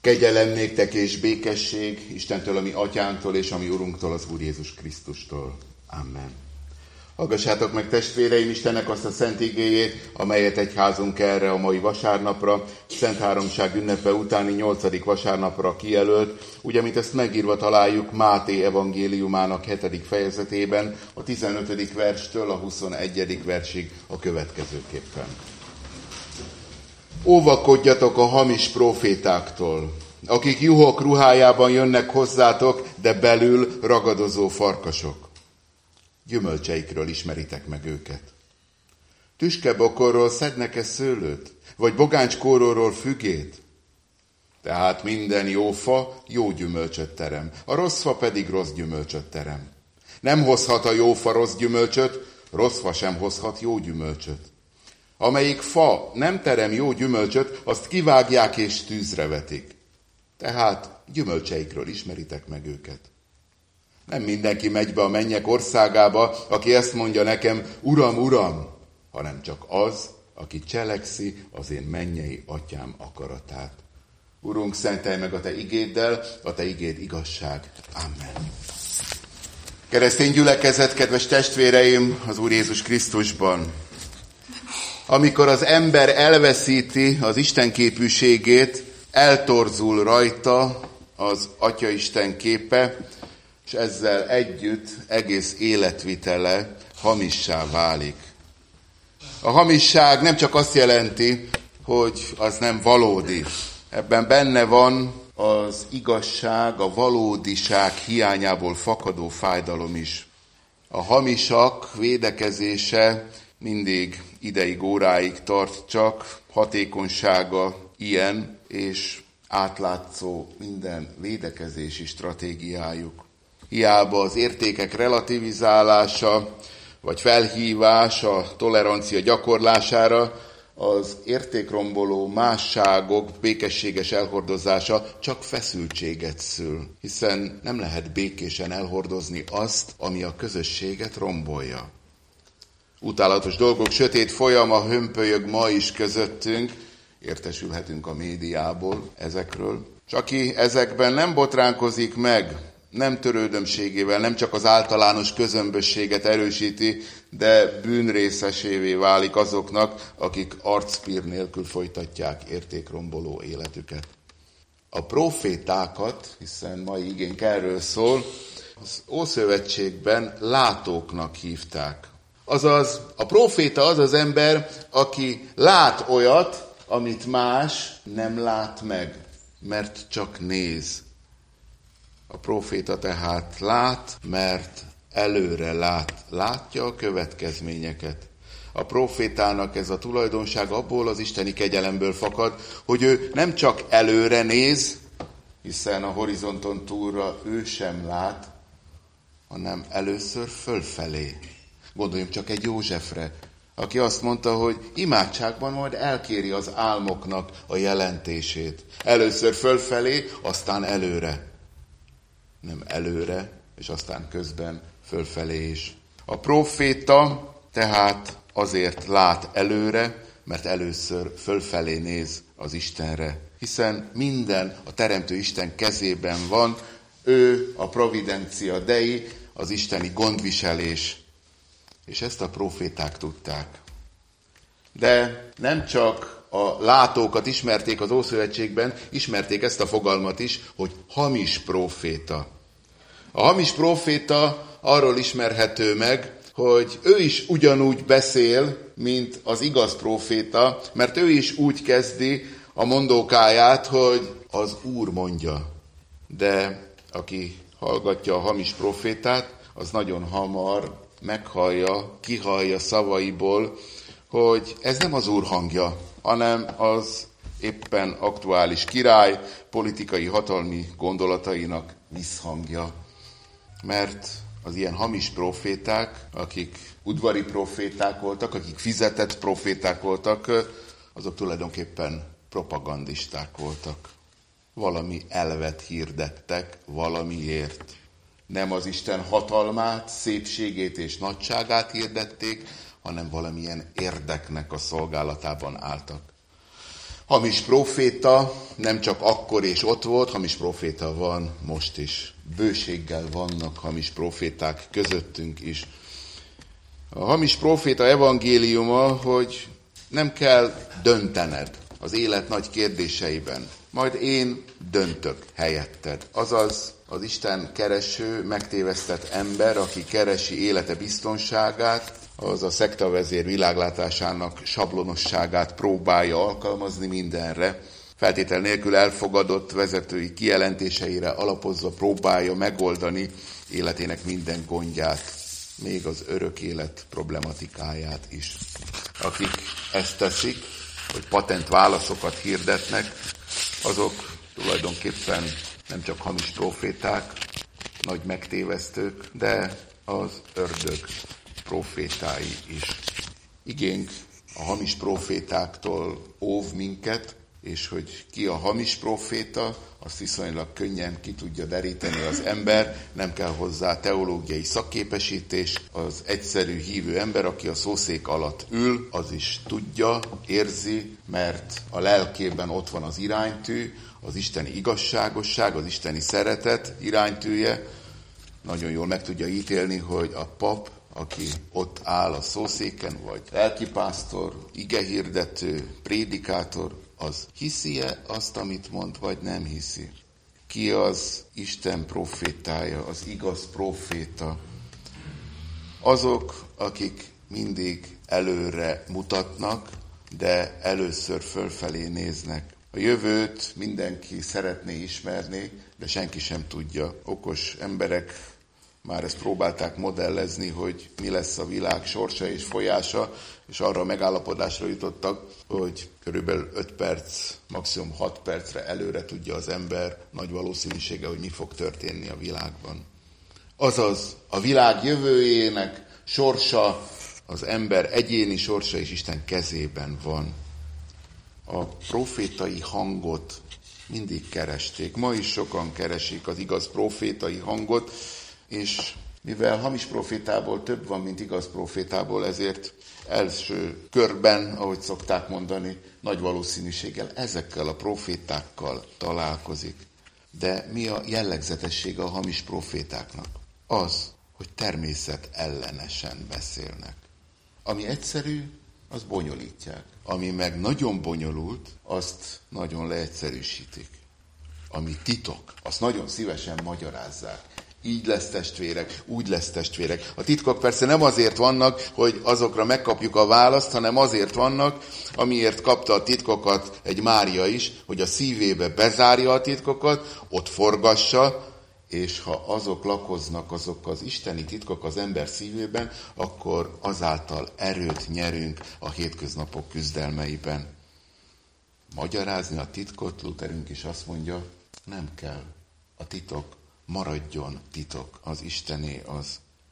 Kegyelem néktek és békesség Istentől, a mi atyánktól és a mi Urunktól, az Úr Jézus Krisztustól. Amen. Hallgassátok meg, testvéreim, Istennek azt a szent igéjét, amelyet egyházunk erre a mai vasárnapra, Szent Háromság ünnepe utáni 8. vasárnapra kijelölt, úgy, amit ezt megírva találjuk Máté evangéliumának 7. fejezetében, a 15. verstől a 21. versig a következőképpen. Óvakodjatok a hamis prófétáktól, akik juhok ruhájában jönnek hozzátok, de belül ragadozó farkasok. Gyümölcseikről ismeritek meg őket. Tüskebokorról szednek-e szőlőt, vagy bogánckóróról fügét? Tehát minden jó fa jó gyümölcsöt terem, a rossz fa pedig rossz gyümölcsöt terem. Nem hozhat a jó fa rossz gyümölcsöt, rossz fa sem hozhat jó gyümölcsöt. Amelyik fa nem terem jó gyümölcsöt, azt kivágják és tűzre vetik. Tehát gyümölcseikről ismeritek meg őket. Nem mindenki megy be a mennyek országába, aki ezt mondja nekem, Uram, Uram, hanem csak az, aki cselekszi az én mennyei atyám akaratát. Urunk, szentelj meg a te igéddel, a te igéd igazság. Amen. Keresztény gyülekezet, kedves testvéreim, az Úr Jézus Krisztusban. Amikor az ember elveszíti az Isten képűségét, eltorzul rajta az Atyaisten képe, és ezzel együtt egész életvitele hamissá válik. A hamisság nem csak azt jelenti, hogy az nem valódi. Ebben benne van az igazság, a valódiság hiányából fakadó fájdalom is. A hamisak védekezése mindig ideig, óráig tart, csak hatékonysága ilyen, és átlátszó minden védekezési stratégiájuk. Hiába az értékek relativizálása, vagy felhívás a tolerancia gyakorlására, az értékromboló másságok békességes elhordozása csak feszültséget szül, hiszen nem lehet békésen elhordozni azt, ami a közösséget rombolja. Utálatos dolgok, sötét folyama hömpölyög ma is közöttünk, értesülhetünk a médiából ezekről. És aki ezekben nem botránkozik meg, nem törődömségével, nem csak az általános közömbösséget erősíti, de bűnrészesévé válik azoknak, akik arcpír nélkül folytatják értékromboló életüket. A profétákat, hiszen mai igénk erről szól, az Ószövetségben látóknak hívták. Azaz, a proféta az az ember, aki lát olyat, amit más nem lát meg, mert csak néz. A proféta tehát lát, mert előre lát. Látja a következményeket. A profétának ez a tulajdonság abból az isteni kegyelemből fakad, hogy ő nem csak előre néz, hiszen a horizonton túlra ő sem lát, hanem először fölfelé. Gondoljunk csak egy Józsefre, aki azt mondta, hogy imádságban majd elkéri az álmoknak a jelentését. Először fölfelé, aztán előre. Nem előre, és aztán közben fölfelé is. A próféta tehát azért lát előre, mert először fölfelé néz az Istenre. Hiszen minden a Teremtő Isten kezében van, ő a providencia dei, az isteni gondviselés. És ezt a próféták tudták. De nem csak a látókat ismerték az Ószövetségben, ismerték ezt a fogalmat is, hogy hamis próféta. A hamis próféta arról ismerhető meg, hogy ő is ugyanúgy beszél, mint az igaz próféta, mert ő is úgy kezdi a mondókáját, hogy az Úr mondja. De aki hallgatja a hamis prófétát, az nagyon hamar meghallja, kihallja szavaiból, hogy ez nem az Úr hangja, hanem az éppen aktuális király politikai hatalmi gondolatainak visszhangja. Mert az ilyen hamis proféták, akik udvari proféták voltak, akik fizetett proféták voltak, azok tulajdonképpen propagandisták voltak. Valami elvet hirdettek valamiért. Nem az Isten hatalmát, szépségét és nagyságát hirdették, hanem valamilyen érdeknek a szolgálatában álltak. Hamis próféta nem csak akkor és ott volt, hamis próféta van most is. Bőséggel vannak hamis próféták közöttünk is. A hamis próféta evangéliuma, hogy nem kell döntened az élet nagy kérdéseiben. Majd én döntök helyetted. Azaz az Isten kereső, megtévesztett ember, aki keresi élete biztonságát, az a szektavezér világlátásának sablonosságát próbálja alkalmazni mindenre. Feltétel nélkül elfogadott vezetői kijelentéseire alapozva próbálja megoldani életének minden gondját, még az örök élet problematikáját is. Akik ezt teszik, hogy patent válaszokat hirdetnek, azok tulajdonképpen nem csak hamis próféták, nagy megtévesztők, de az ördög prófétái is. Igénk a hamis prófétáktól óv minket, és hogy ki a hamis próféta, azt viszonylag könnyen ki tudja deríteni az ember, nem kell hozzá teológiai szakképesítés, az egyszerű hívő ember, aki a szószék alatt ül, az is tudja, érzi, mert a lelkében ott van az iránytű, az isteni igazságosság, az isteni szeretet iránytűje, nagyon jól meg tudja ítélni, hogy a pap, aki ott áll a szószéken, vagy lelkipásztor, igehirdető, prédikátor, az hiszi-e azt, amit mond, vagy nem hiszi? Ki az Isten profétája, az igaz proféta? Azok, akik mindig előre mutatnak, de először fölfelé néznek. A jövőt mindenki szeretné ismerni, de senki sem tudja. Okos emberek már ezt próbálták modellezni, hogy mi lesz a világ sorsa és folyása, és arra a megállapodásra jutottak, hogy körülbelül 5 perc, maximum 6 percre előre tudja az ember nagy valószínűsége, hogy mi fog történni a világban. Azaz a világ jövőjének sorsa, az ember egyéni sorsa és Isten kezében van. A profétai hangot mindig keresték. Ma is sokan keresik az igaz profétai hangot, és mivel hamis profétából több van, mint igaz profétából, ezért első körben, ahogy szokták mondani, nagy valószínűséggel ezekkel a profétákkal találkozik. De mi a jellegzetessége a hamis profétáknak? Az, hogy természet ellenesen beszélnek. Ami egyszerű, az bonyolítják. Ami meg nagyon bonyolult, azt nagyon leegyszerűsítik. Ami titok, azt nagyon szívesen magyarázzák. Így lesz testvérek, úgy lesz testvérek. A titkok persze nem azért vannak, hogy azokra megkapjuk a választ, hanem azért vannak, amiért kapta a titkokat egy Mária is, hogy a szívébe bezárja a titkokat, ott forgassa, és ha azok lakoznak, azok az isteni titkok az ember szívében, akkor azáltal erőt nyerünk a hétköznapok küzdelmeiben. Magyarázni a titkot, Lutherünk is azt mondja, nem kell. A titok maradjon titok, az Istené az.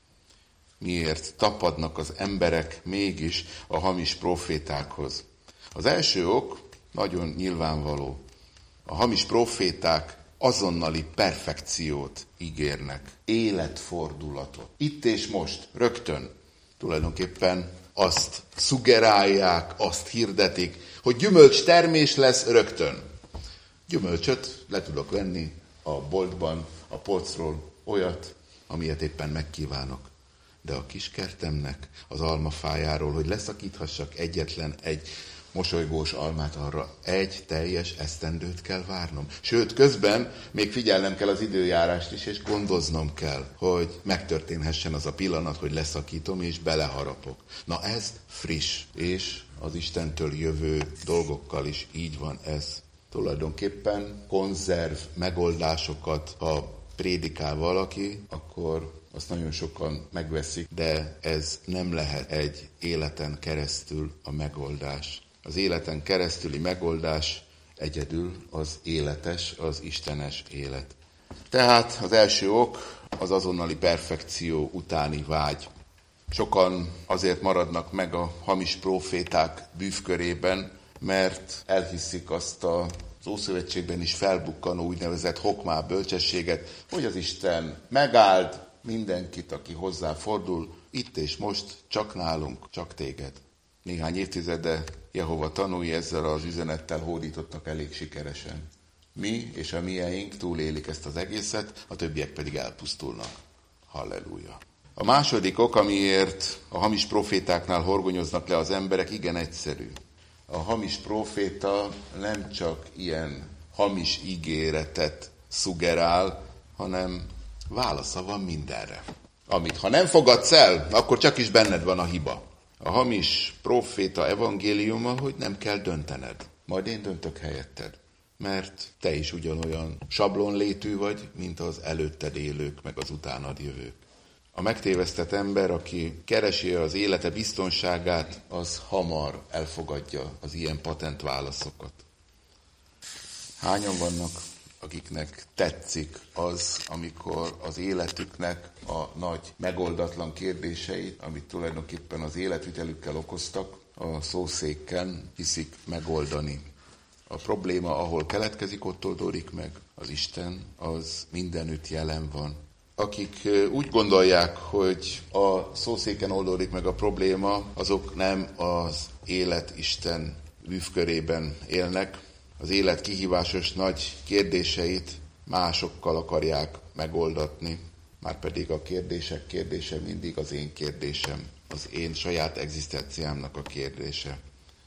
Miért tapadnak az emberek mégis a hamis profétákhoz? Az első ok nagyon nyilvánvaló. A hamis proféták azonnali perfekciót ígérnek, életfordulatot. Itt és most, rögtön. Tulajdonképpen azt szugerálják, azt hirdetik, hogy gyümölcstermés lesz rögtön. Gyümölcsöt le tudok venni a boltban, a polcról, olyat, amilyet éppen megkívánok. De a kiskertemnek az almafájáról, hogy leszakíthassak egyetlen egy mosolygós almát, arra egy teljes esztendőt kell várnom. Sőt, közben még figyelnem kell az időjárást is, és gondoznom kell, hogy megtörténhessen az a pillanat, hogy leszakítom és beleharapok. Na ez friss, és az Istentől jövő dolgokkal is így van ez. Tulajdonképpen konzerv megoldásokat, ha prédikál valaki, akkor azt nagyon sokan megveszik, de ez nem lehet egy életen keresztül a megoldás. Az életen keresztüli megoldás egyedül az életes, az istenes élet. Tehát az első ok az azonnali perfekció utáni vágy. Sokan azért maradnak meg a hamis próféták bűvkörében, mert elhiszik azt az Ószövetségben is felbukkanó úgynevezett hokmá bölcsességet, hogy az Isten megáld mindenkit, aki hozzá fordul, itt és most, csak nálunk, csak téged. néhány évtizede Jehova tanúi ezzel az üzenettel hódítottak elég sikeresen. Mi és a mieink túlélik ezt az egészet, a többiek pedig elpusztulnak. Halleluja! A második ok, amiért a hamis profétáknál horgonyoznak le az emberek, igen egyszerű. A hamis proféta nem csak ilyen hamis ígéretet szuggerál, hanem válasza van mindenre. Amit ha nem fogadsz el, akkor csak is benned van a hiba. A hamis proféta evangéliuma, hogy nem kell döntened. Majd én döntök helyetted. Mert te is ugyanolyan sablonlétű vagy, mint az előtted élők, meg az utánad jövők. A megtévesztett ember, aki keresi az élete biztonságát, az hamar elfogadja az ilyen patent válaszokat. Hányan vannak, akiknek tetszik az, amikor az életüknek a nagy megoldatlan kérdéseit, amit tulajdonképpen az életvitelükkel okoztak, a szószéken hiszik megoldani. A probléma, ahol keletkezik, ott oldódik meg. Az Isten az mindenütt jelen van. Akik úgy gondolják, hogy a szószéken oldódik meg a probléma, azok nem az élet Isten bűvkörében élnek. Az élet kihívásos nagy kérdéseit másokkal akarják megoldatni. Márpedig a kérdések kérdése mindig az én kérdésem, az én saját egzisztenciámnak a kérdése.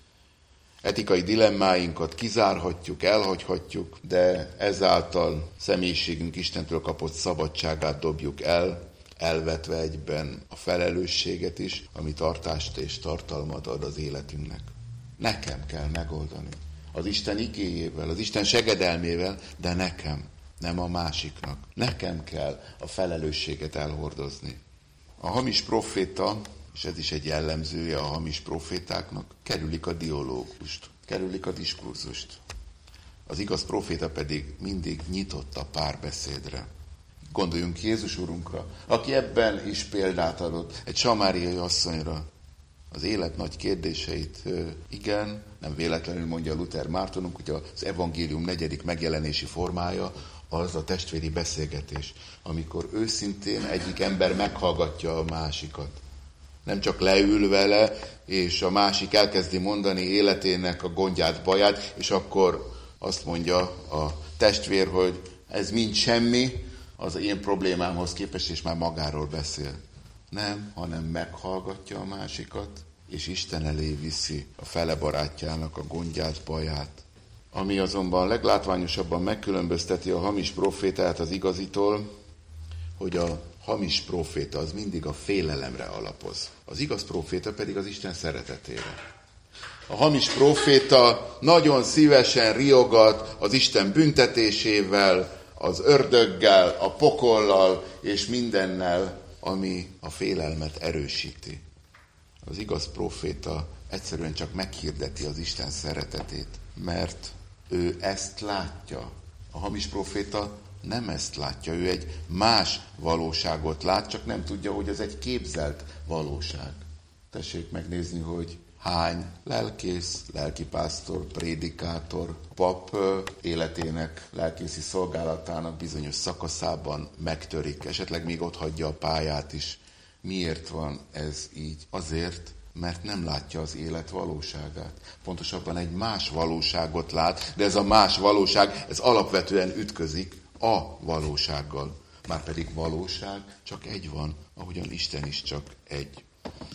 Etikai dilemmáinkat kizárhatjuk, elhagyhatjuk, de ezáltal személyiségünk Istentől kapott szabadságát dobjuk el, elvetve egyben a felelősséget is, ami tartást és tartalmat ad az életünknek. Nekem kell megoldani. Az Isten igéjével, az Isten segedelmével, de nekem, nem a másiknak. Nekem kell a felelősséget elhordozni. A hamis proféta, és ez is egy jellemzője a hamis profétáknak, kerülik a dialógust, kerülik a diskurzust. Az igaz proféta pedig mindig nyitott a párbeszédre. Gondoljunk Jézus Urunkra, aki ebben is példát adott, egy samáriai asszonyra. Az élet nagy kérdéseit, igen, nem véletlenül mondja Luther Mártonunk, hogy az evangélium 4. megjelenési formája az a testvéri beszélgetés, amikor őszintén egyik ember meghallgatja a másikat. Nem csak leül vele, és a másik elkezdi mondani életének a gondját, baját, és akkor azt mondja a testvér, hogy ez mind semmi az én problémámhoz képest, és már magáról beszél. Nem, hanem meghallgatja a másikat, és Isten elé viszi a fele barátjának a gondját, baját. Ami azonban leglátványosabban megkülönbözteti a hamis profétát az igazitól, hogy a hamis proféta az mindig a félelemre alapoz. Az igaz proféta pedig az Isten szeretetére. A hamis proféta nagyon szívesen riogat az Isten büntetésével, az ördöggel, a pokollal és mindennel, ami a félelmet erősíti. Az igaz proféta egyszerűen csak meghirdeti az Isten szeretetét, mert ő ezt látja. A hamis proféta nem ezt látja, ő egy más valóságot lát, csak nem tudja, hogy ez egy képzelt valóság. Tessék megnézni, hogy hány lelkész, lelkipásztor, prédikátor, pap életének, lelkészi szolgálatának bizonyos szakaszában megtörik, esetleg még ott hagyja a pályát is. Miért van ez így? Azért, mert nem látja az élet valóságát. Pontosabban egy más valóságot lát, de ez a más valóság, ez alapvetően ütközik a valósággal. Márpedig valóság csak egy van, ahogyan Isten is csak egy.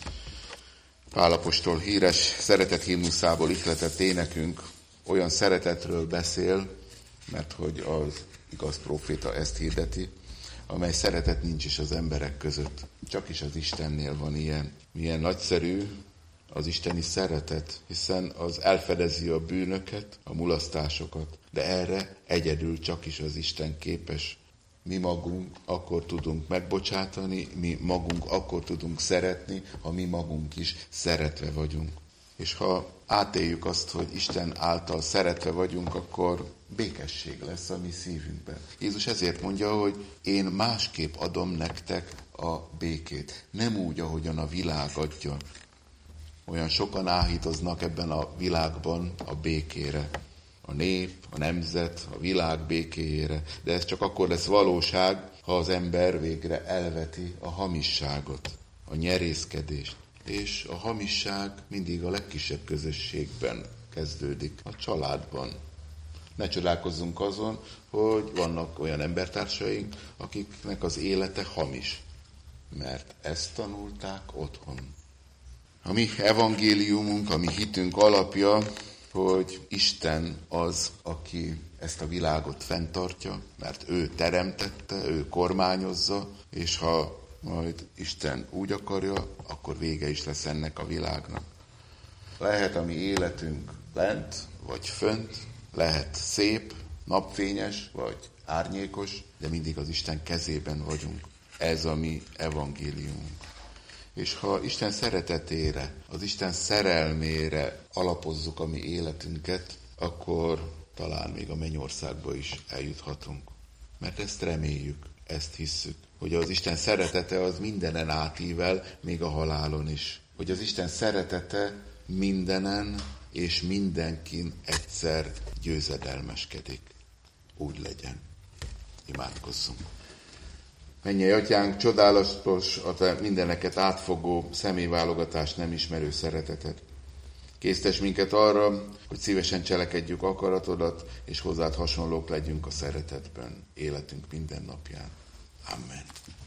Pál apostol híres szeretethimnuszából ihletett énekünk olyan szeretetről beszél, mert hogy az igaz próféta ezt hirdeti, amely szeretet nincs is az emberek között. Csak is az Istennél van ilyen. Milyen nagyszerű az isteni szeretet, hiszen az elfedezi a bűnöket, a mulasztásokat, de erre egyedül csak is az Isten képes. Mi magunk akkor tudunk megbocsátani, mi magunk akkor tudunk szeretni, ha mi magunk is szeretve vagyunk. És ha átéljük azt, hogy Isten által szeretve vagyunk, akkor békesség lesz a mi szívünkben. Jézus ezért mondja, hogy én másképp adom nektek a békét. Nem úgy, ahogyan a világ adja. Olyan sokan áhítoznak ebben a világban a békére. A nép, a nemzet, a világ békéjére. De ez csak akkor lesz valóság, ha az ember végre elveti a hamisságot, a nyerészkedést. És a hamisság mindig a legkisebb közösségben kezdődik, a családban. Ne csodálkozzunk azon, hogy vannak olyan embertársaink, akiknek az élete hamis, mert ezt tanulták otthon. A mi evangéliumunk, a mi hitünk alapja, hogy Isten az, aki ezt a világot fenntartja, mert ő teremtette, ő kormányozza, és ha majd Isten úgy akarja, akkor vége is lesz ennek a világnak. Lehet a mi életünk lent, vagy fönt, lehet szép, napfényes, vagy árnyékos, de mindig az Isten kezében vagyunk. Ez a mi evangéliumunk. És ha Isten szeretetére, az Isten szerelmére alapozzuk a mi életünket, akkor talán még a mennyországba is eljuthatunk. Mert ezt reméljük, ezt hisszük, hogy az Isten szeretete az mindenen átível, még a halálon is. Hogy az Isten szeretete mindenen és mindenkin egyszer győzedelmeskedik. Úgy legyen. Imádkozzunk. Mennyei Atyánk, csodálatos a te mindeneket átfogó, személyválogatást nem ismerő szereteted. Késztes minket arra, hogy szívesen cselekedjük akaratodat, és hozzád hasonlók legyünk a szeretetben, életünk minden napján. Amen.